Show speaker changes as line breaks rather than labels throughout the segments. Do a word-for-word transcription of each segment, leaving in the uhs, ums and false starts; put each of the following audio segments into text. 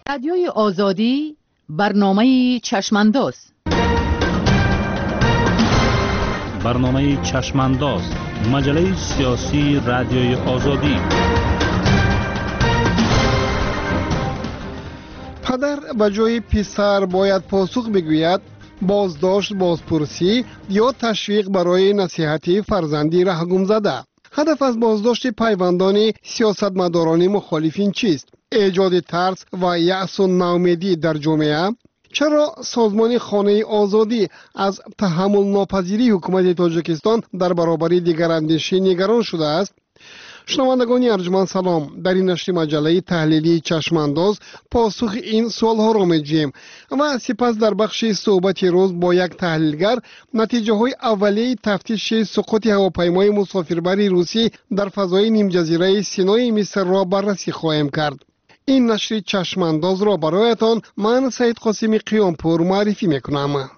رادیوی آزادی برنامه چشمانداز
برنامه چشمانداز مجله سیاسی رادیوی آزادی.
پدر به جای پسر باید پاسخ بگوید، بازداشت، بازپرسی یا تشویق برای نصیحت فرزندی رهگم زده. هدف از بازداشت پیوندان سیاستمداران مخالفین چیست؟ ایجاد ترس و یأس و ناامیدی در جامعه؟ چرا سازمان خانه آزادی از تحمل ناپذیری حکومت تاجیکستان در برابر دیگراندیشی نگران شده است؟ شنوندگان ارجمند سلام. در این نشر مجله تحلیلی چشمانداز پاسخ این سوالها را می‌جوییم و سپس در بخش صحبت روز با یک تحلیلگر نتیجه های اولیه تفتیش سقوط هواپیمای مسافربری روسی در فضای نیم جزیره سینای مصر را بررسی خواهیم کرد. این نشر چشمانداز را برایتان من سید قاسمی قیامپور معرفی میکنم.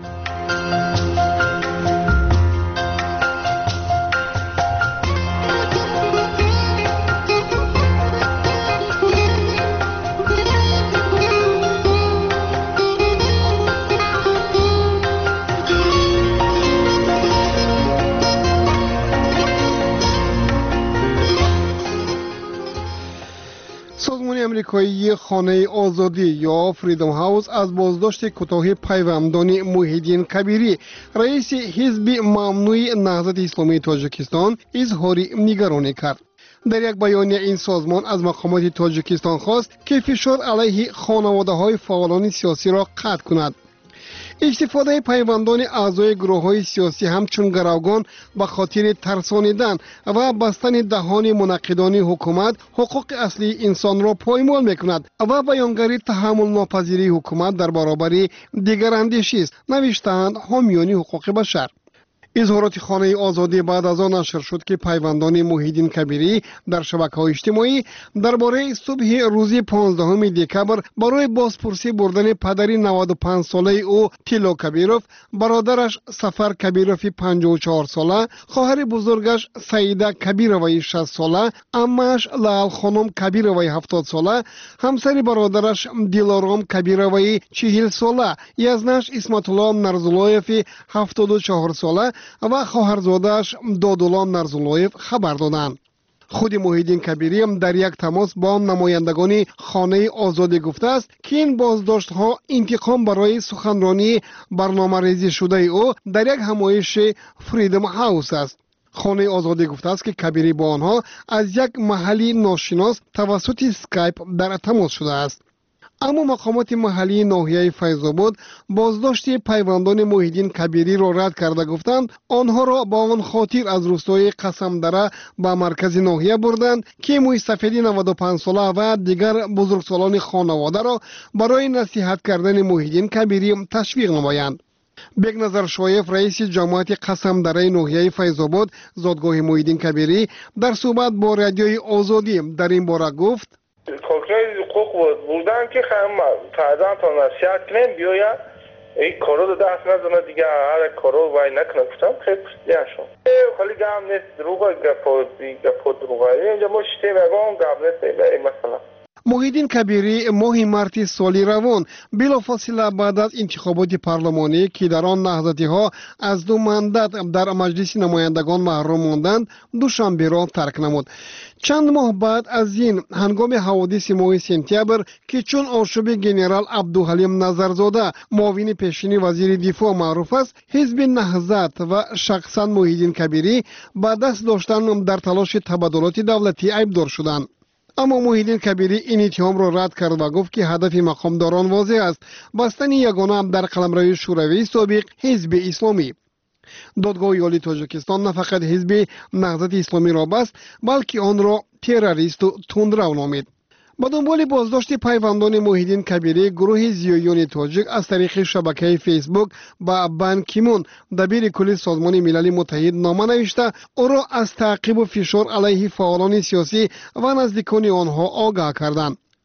سازمان امریکایی خانه آزادی یا فریدم هاوس از بازداشت کوتاه پیوندان محیدین کبیری رئیس حزب ممنوع نهضت اسلامی تاجیکستان اظهار نگرانی کرد. در یک بیانیه این سازمان از مقامات تاجیکستان خواست که فشار علیه خانواده های فعالان سیاسی را قطع کند. استفاده پیوندان اعضای گروه های سیاسی همچون گروگان به خاطر ترسانیدن و بستن دهان منقدان حکومت حقوق اصلی انسان را پایمال میکند و بیانگری تحمل ناپذیری حکومت در برابر دیگراندیشی است، نوشتند حامیان حقوق بشر. اظهارات خانه آزادی بعد از آن نشر شد که پیوندان محیدین کبیری در شبکه‌های اجتماعی درباره صبح روز پانزدهم دکبر برای بازپرسی بردن پدر نود و پنج ساله او تیلو کبیروف، برادرش سفر کبیروف پنجاه و چهار ساله، خواهر بزرگش سعیده کبیروی شصت ساله، عمه‌اش لال خانم کبیروی هفتاد ساله، همسر برادرش دیلارام کبیروی چهل ساله، یزنش اسمت الله نرزولایف هفتاد و چهار ساله و خواهرزاده‌اش دادولا نرزولایف خبر دادند. خود محیدین کبیری هم در یک تماس با نمایندگان خانه آزادی گفته است که این بازداشت ها انتقام برای سخنرانی برنامه ریزی شده او در یک همایش فریدم هاوس است. خانه آزادی گفته است که کبیری با آنها از یک محلی ناشناس توسط اسکایپ در تماس شده است. اما مقامات محلی ناحیه فیض‌آباد بازداشت پیوندان محیدین کبیری را رد کرده گفتند آنها را با آن خاطر از روستای قسمدره به مرکز ناحیه بردند که موی سفیدی نود و پنج ساله و دیگر بزرگسالان خانواده را برای نصیحت کردن محیدین کبیری تشویق نمایند. بگنظر شایف رئیس جماعت قسمدره ناحیه فیض‌آباد زادگاه محیدین کبیری در صحبت با رادیوی آزادی در این باره گفت:
کنترل حقوق بودن که خیلی فرزند تا نصیحت کنیم بیاید این کارو رو دست نزنه دیگه، هر کارو وای نکنه. گفتم خیلی پرسیدن شد خیلی گم نیست، دروغه گفت گفت دروغه اینجا ما شتیم اگام گم نیست. مثلا
محیدین کبیری ماه مارت سالی روان بلافاصله بعد از انتخابات پارلمانی که در آن نهضتی ها از دو مندت در مجلس نمایندگان محروم ماندند دوشنبه را ترک نمود. چند ماه بعد از این هنگام حوادث ماه سپتامبر که چون آشوب گنرال عبدالحلیم نظرزاده معاون پیشین وزیر دفاع معروف است، حزب نهضت و شخصا محیدین کبیری با دست داشتن در تلاش تبادلات دولتی عیبدار شدند. اما محیدین کبیری این اتهام را رد کرد و گفت که هدف مقامداران واضح است: بستن یگانه در قلمرو شوروی سابق حزب اسلامی. دادگاه عالی تاجیکستان نه فقط حزب نهضت اسلامی را بست بلکه آن را تروریست و تندرو نامید. با دنبال بازداشت پیوندان محیدین کبیری، گروه زیایان تاجیک از طریق شبکه فیسبوک با بان کی مون دبیر کل سازمان ملل متحد نامه نوشته او را از تعقیب و فشار علیه فعالان سیاسی و نزدیکان آنها آگاه کردند.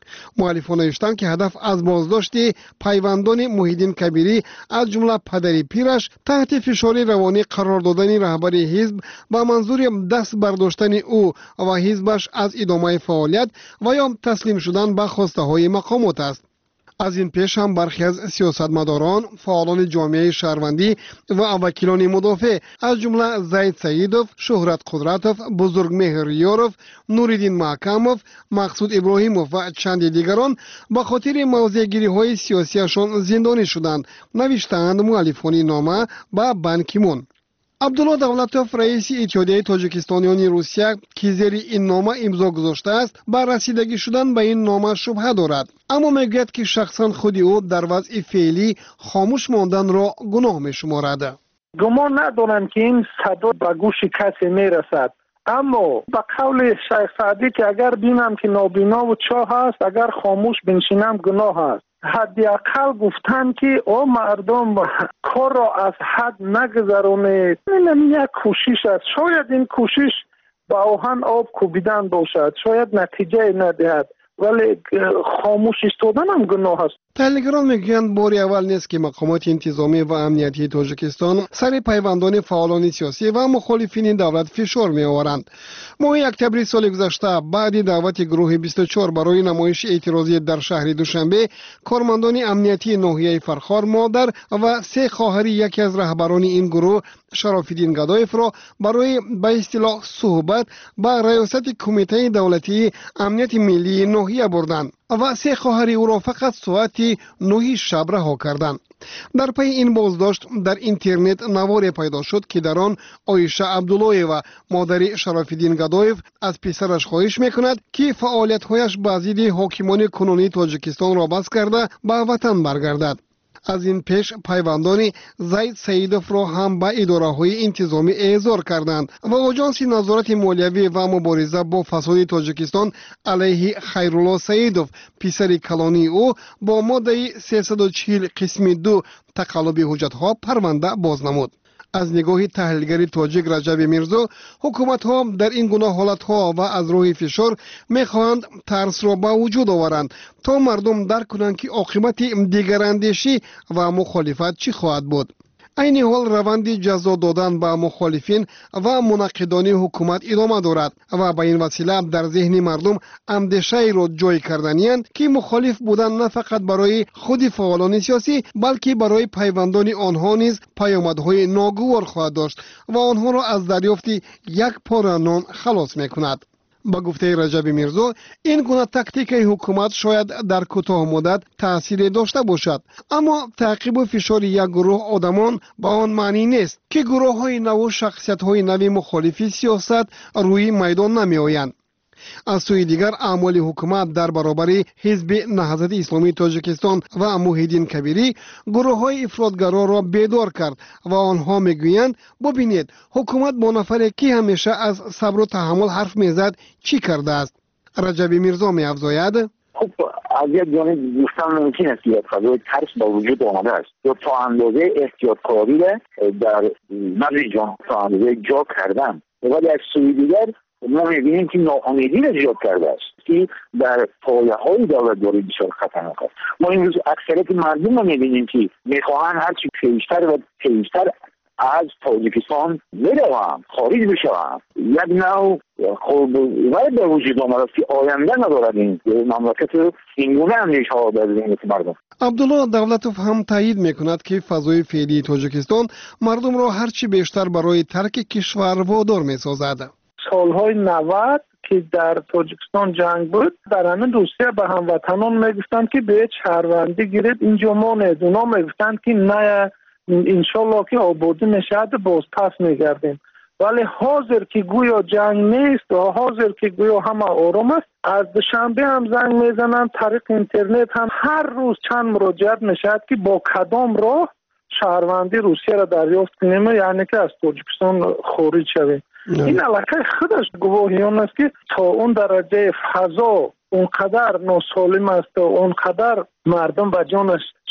مؤلفان نوشتند که هدف از بازداشت پیوندان محیدین کبیری از جمله پدری پیرش تحت فشار روانی قرار دادن رهبر حزب با منظور دست برداشتن او و حزبش از ادامه فعالیت و یا تسلیم شدن به خواسته های مقامات است. از این پیش هم برخی از سیاستمداران، فعالان جامعه شهروندی و وکیلان مدافع از جمله زید سیدوف، شهرت قدرتوف، بزرگمهر ریاروف، نوریدین محکموف، مقصود ابراهیموف و چند دیگران به خاطر موضع‌گیری های سیاسیشان زندانی شدند، نوشتند مؤلفان نامه به بان کی مون. عبدالله دولتوف رئیس اتحادیه تاجیکستانیان روسیه که زیر این نامه امضا گذاشته است بر رسیدگی شدن به این نامه شبهه دارد، اما میگوید که شخصا خود او در وضع فعلی خاموش ماندن را گناه میشمارد.
گمان ندارم که این صدا به گوش کسی میرسد، اما به قول شیخ سعدی که اگر بینم که نابینا و چاه است، اگر خاموش بنشینم گناه است. حداقل گفتن که او مردم کار را از حد نگذرونه، این یک کوشش است. شاید این کوشش با آهن آب کوبیدن باشد، شاید نتیجه ندهد، ولی خاموش ایستادن هم گناه است.
تحلیلگران میگویند باری اول نیست که مقامات انتظامی و امنیتی تاجیکستان سر پیوندان فعالان سیاسی و مخالفین دولت فشار می آورند. ماه اکتبر سال گذشته بعد دعوت گروه بیست و چهار برای نمایش اعتراضی در شهر دوشنبه، کارمندان امنیتی ناحیه فرخار مادر و سه خواهر یکی از رهبران این گروه شراف‌الدین گدایف را برای به اصطلاح صحبت به ریاست کمیته دولتی امنیت ملی ناحیه بردند و سه خواهر او را فقط ساعت نه شب رها کردند. در پی این بازداشت در اینترنت نواری پیدا شد که در آن عایشه عبدالله و مادر شراف‌الدین گدایف از پسرش خواهش میکند که فعالیت‌هایش به ضد حاکمان کنونی تاجیکستان را بس کرده به وطن برگردد. از این پیش پیوندان زید سیدوف را هم به اداره های انتظامی احضار کردند و آژانس نظارت مالیوی و مبارزه با فساد تاجیکستان علیه خیرالله سیدوف پسر کلانی او با ماده سیصد و چهل قسم دو تقلب حجت ها پرونده باز نمود. از نگاه تحلیلگر تاجیک رجب میرزا، حکومت ها در این گونه حالت ها و از روی فشار میخواهند ترس را به وجود آورند تا مردم درک کنند که عاقبت دیگراندیشی و مخالفت چی خواهد بود. این حال روند جزا دادن به مخالفین و مناقضان حکومت ادامه دارد و به این وسیله در ذهن مردم اندیشه را جای کردنی‌اند که مخالف بودن نه فقط برای خود فعالان سیاسی بلکه برای پیوندان آنها نیز پیامدهای ناگوار خواهد داشت و آنها را از دریافت یک پاره نان خلاص می‌کند. با گفته رجب میرزا، این گونه تاکتیک حکومت شاید در کوتاه مدت تأثیر داشته باشد، اما تعقیب و فشار یک گروه آدمان با آن معنی نیست که گروه های نو و شخصیت های نوی مخالفی سیاست روی میدان نمی آیند. از سوی دیگر اعمال حکومت در برابر حزب نهضت اسلامی تاجیکستان و محیدین کبیری گروه های افراطگرا را بیدار کرد و آنها میگویند ببینید حکومت با نفری که همیشه از صبر و تحمل حرف میزد چی کرده است. رجب میرزا می افزاید
خب از یک جانب دوستان ممکن است که فضای ترس با وجود آمده است و تا اندازه احتیاطکاری در نزد جان تا اندازه جا کردن، ولی از سوی دیگر ما می‌بینیم که ناامیدی را ایجاد کرده است که در پایه‌های دولت داره بسیار خطرناک است. ما امروز اکثریت مردم رو می‌بینیم که می‌خواهند هرچی پیشتر و پیشتر از تاجیکستان بروند، خارج بشوند. یک نوع خب ولی به وجود آمده است که آینده ندارد این مملکت اینگونه اندیشه‌ها در ذهن مردم.
عبدالله دولتوف هم تایید میکند که فضای فعلی تاجیکستان مردم را هرچی بیشتر برای ترک کشور وادار می‌سازد.
سالهای نود که در تاجیکستان جنگ بود، در همین روسیه به هموطنان میگفتند که به شهروندی گیرید اینجا مانید. اونا میگفتند که نه انشالله که آبادی میشد باز پس میگردیم. ولی حاضر که گویا جنگ نیست و حاضر که گویا همه آرام است، از دوشنبه هم زنگ میزنند، طریق اینترنت هم هر روز چند مراجعت میشد که با کدام راه شهروندی روسیه را دریافت کنیم، یعنی که از تاجیکستان خارج شویم. این علاقه خودش گواهیان است که تا اون درجه فضا اونقدر ناسالم است و اونقدر مردم به جانش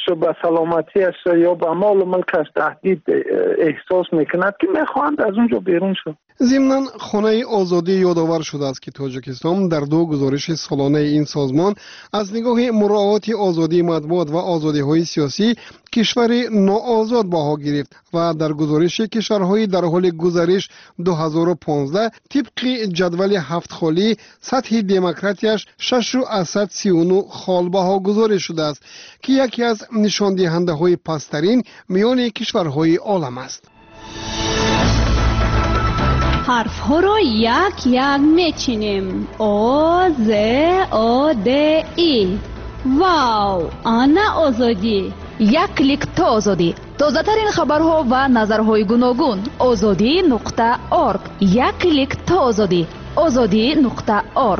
به سلامتیش یا به مال و ملکش تهدید احساس میکند که میخواهند از اونجا بیرون شد.
ضمناً خانه آزادی یادآور شده است که تاجیکستان در دو گزارش سالانه این سازمان از نگاه مراعات آزادی مطبوعات و آزادی‌های سیاسی کشور ناآزاد بها گرفت و در گزارش کشورهای در حال گذرش دو هزار و پانزده طبق جدول هفت خالی سطح دموکراتیش شش از سی و نه خال بها گذاری شده است که یکی از نشان دهنده‌های پست‌ترین میان کشورهای عالم است.
حرف ها را یک یک میچینیم. او ز او د ای. واو، آنا آزادی.
یک کلیک تا آزادی. تازه ترین خبرها و نظرهای گوناگون. آزادی نقطه اورگ. یک کلیک تا آزادی. آزادی نقطه اورگ.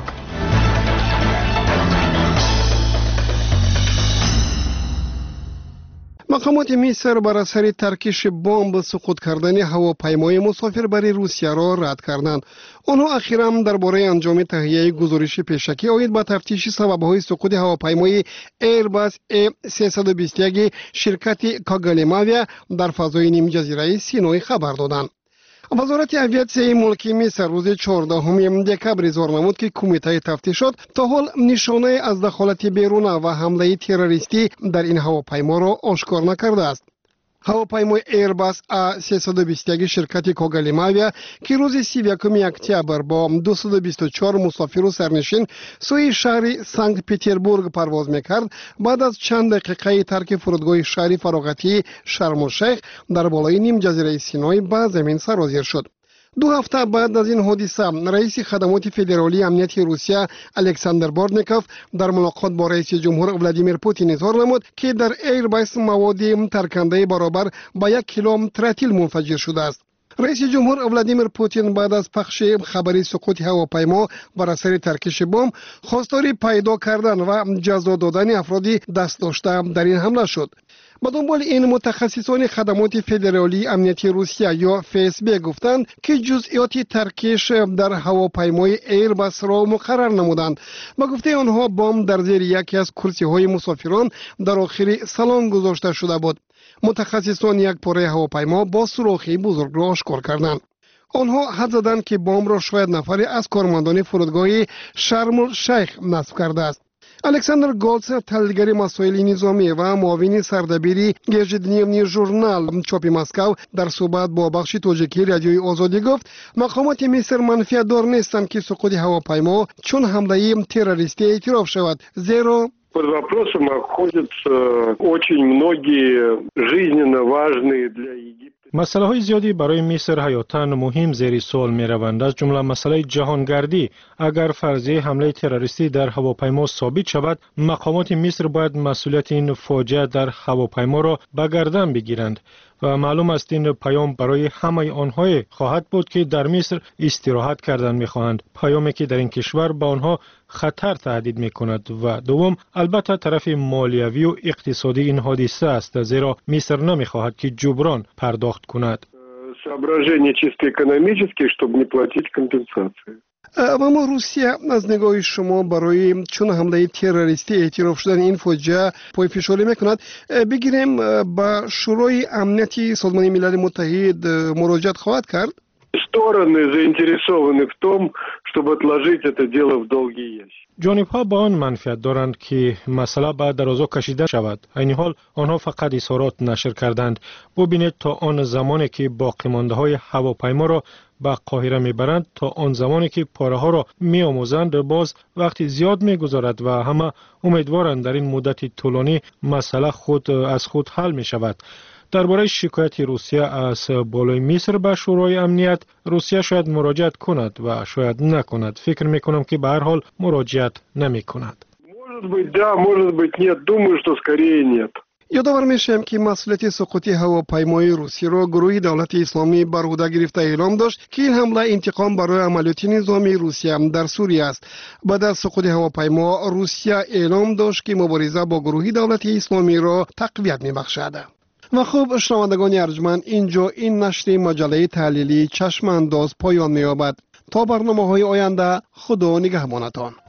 مقامات مصر بر اثر ترکش بمب سقوط کردن هواپیمای مسافربری روسیه را رد کردند. آنها اخیراً درباره انجام تهیه گزارش پیشکی آید به تفتیش سبب‌های سقوط هواپیمای ایرباس ای سیصد و بیست و یک شرکت کاگالیماویا در فضای نیم جزیره سینای خبر دادند. وزارت اویاسیون ملکی مصر روز چهاردهم دکبر اظهار نمود که کمیته تفتیشات تا حال نشانه از دخالت بیرونه و حمله تروریستی در این هواپیما را آشکار نکرده است. هواپیمای ایرباس ای سیصد و بیست و یک شرکت کاگالیماویا که روز سی و یکم اکتبر با دویست و بیست و چهار مسافر و سرنشین سوی شهر سنت پترزبورگ پرواز میکرد، بعد از چند دقیقه ترک فرودگاه شهر فراغتی شرم الشیخ در بالای نیم جزیره سینای به زمین سرازیر شد. دو هفته بعد از این حادثه رئیس خدمات فدرالی امنیت روسیه الکساندر بارتنیکوف در ملاقات با رئیس جمهور ولادیمیر پوتین اظهار نمود که در ایرباس مواد ترکنده برابر با یک کیلو ترتیل منفجر شده است. رئیس جمهور ولادیمیر پوتین بعد از پخش خبری سقوط هواپیما بر اثر ترکش بمب خواستار پیدا کردن و جزا دادن افرادی دست داشته در این حمله شد. با دنبال این متخصصان خدمات فدرالی امنیتی روسیه یا اف اس بی گفتند که جزئیات ترکش در هواپیمای ایرباس را مقرر نمودند. با گفته آنها بمب در زیر یکی از کرسی های مسافران در آخر سالن گذاشته شده بود. متخصصان یک پاره هواپیما با سوراخی بزرگ را آشکار کردند. آنها حد زدند که بمب را شاید نفری از کارمندان فرودگاه شرم الشیخ نصب کرده است. الکساندر گولتس، تحلیلگر مسائل نظامی و معاون سردبیری گژدنیوی ژورنال چاپ مسکو در صحبت با بخش تاجیکی رادیوی آزادی گفت مقامات مصر منفعت دار نیستند که سقوط هواپیما چون حمله تروریستی اعتراف شود، زیرا
под вопросом находятся очень многие жизненно важные для Египта.
مسئله های زیادی برای مصر حیاتاً مهم زیر سوال می روند، از جمله مسئله جهانگردی. اگر فرضیه حمله تروریستی در هواپیما ثابت شود، مقامات مصر باید مسئولیت این فاجعه در هواپیما را به گردن بگیرند و معلوم است این پیام برای همه آنها خواهد بود که در مصر استراحت کردن می خواهند، پیامی که در این کشور به آنها خطر تهدید می کند. و دوم البته طرف مالیوی و اقتصادی این حادثه است، زیرا مصر نمی خواهد که جبران پرداخت کند.
соображения чисто экономические, чтобы не платить компенсации.
اما روسیه از نگاه شما برای چون حمله تروریستی اعتراف شدن این فاجعه پای فشاری میکند؟ بگیریم با شورای امنیتی سازمان ملل متحد مراجعت خواهد کرد؟
Стороны заинтересованы в том, чтобы отложить это дело в долгий ящик.
جانب ها با آن منفعت دارند که مسئله به درازا کشیده شود. این حال آنها فقط اظهارات نشر کردند. ببینید تا آن زمانی که باقی مانده های هواپیما را به قاهره میبرند، تا آن زمانی که پاره ها را میآموزند، باز وقتی زیاد میگذارد و همه امیدوارند در این مدت طولانی مسئله خود از خود حل می شود. درباره شکایت روسیه از بالای مصر به شورای امنیت، روسیه شاید مراجعت کند و شاید نکند. فکر میکنم که به هر حال مراجعت نمی کند.
Может быть, да, может быть, нет. Думаю, что скорее нет.
یادآور میشم که مسئولیت سقوط هواپیمای روسی را گروه دولت اسلامی بر عهده گرفته اعلام داشت که این حمله انتقام برای عملیات نظامی روسیه در سوریه است. بعد از سقوط هواپیما روسیه اعلام داشت که مبارزه با گروه دولت اسلامی را تقویت میبخشد. و خوب شنوندگان ارجمند، اینجا این نشر مجله تحلیلی چشم انداز پایان می‌یابد. تا برنامه‌های آینده، خدا نگهبانتان.